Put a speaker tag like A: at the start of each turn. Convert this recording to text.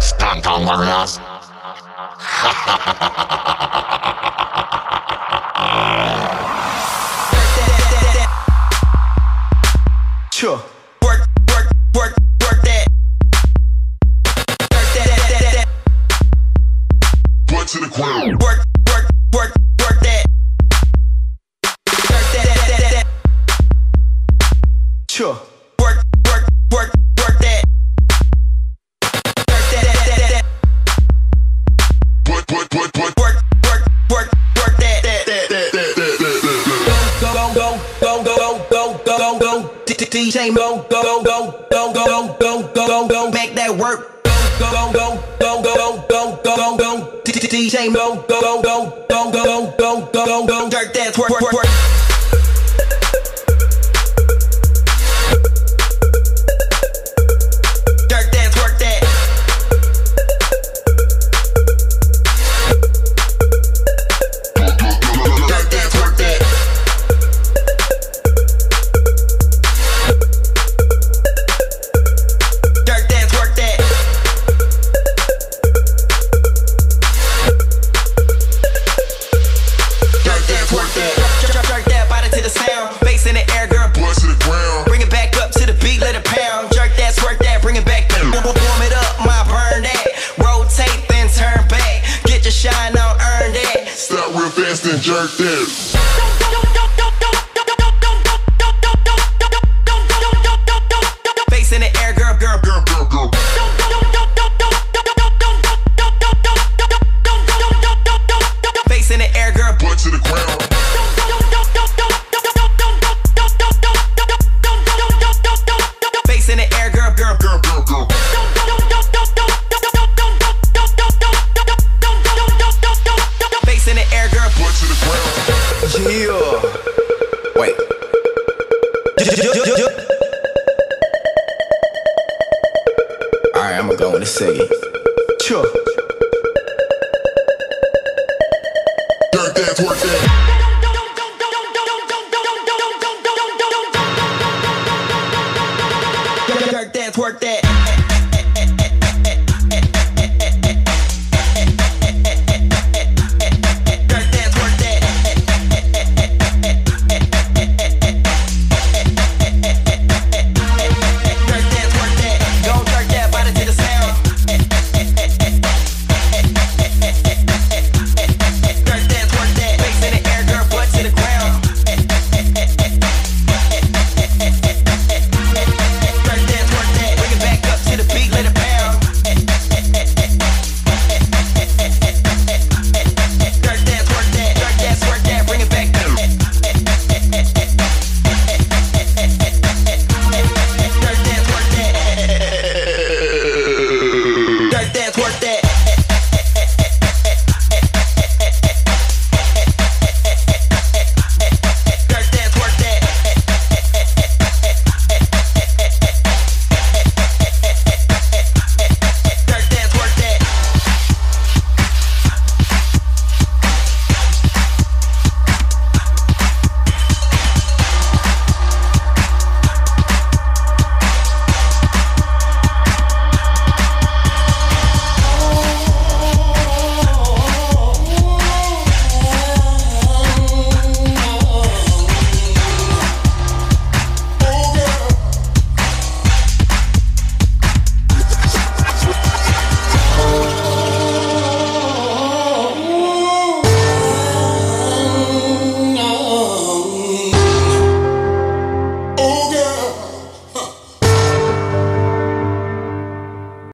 A: Downtown Warriors.
B: Sure.
C: Work that.
A: Butt to the ground.
C: Work that.
B: Sure.
C: Work that.
A: Butt.
C: Work that. Go. DJ go. Make that work. Go. DJ go. Dirt dance work. Dirt dance work that. Dirt dance work that. Dirt dance work that. Dirt dance work that. Jerk that body to the sound. Bass in the air, girl.
A: Butt to the ground.
C: Bring it back up to the beat, let it pound. Jerk that, twerk that, bring it back down. Warm it up, my burn that. Rotate, then turn back. Get your shine on, earn that.
A: Stop real fast and jerk that.
C: Bass in the air, girl. Bass in the air, girl.
A: Butt to the ground.
C: Bass in the air, girl. Bass in the air, girl.
A: Butt to the ground.
B: Yeah. Wait. Alright, I'ma go in a second. Sure.
A: Dirt dance work that.